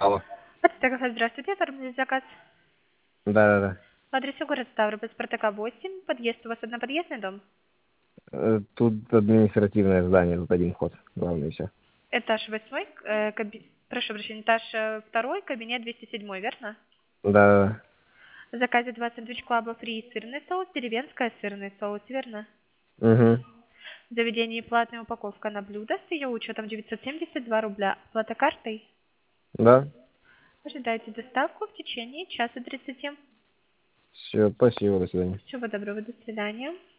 Алло. Подстегов, здравствуйте, оформили заказ. Да-да-да. По адресу город Ставрополь, Спартака 8, подъезд у вас одноподъездный дом? Тут административное здание, тут один вход, главное все. Этаж 8, прошу прощения, этаж 2, кабинет 207, верно? Да-да-да. В заказе 2 сэндвич клаба фри сырный соус, деревенская сырный соус, верно? Угу. В заведении платная упаковка на блюдо с ее учетом 972 рубля. Плата картой? Да? Ожидайте доставку в течение часа 30. Все, спасибо, до свидания. Всего доброго, до свидания.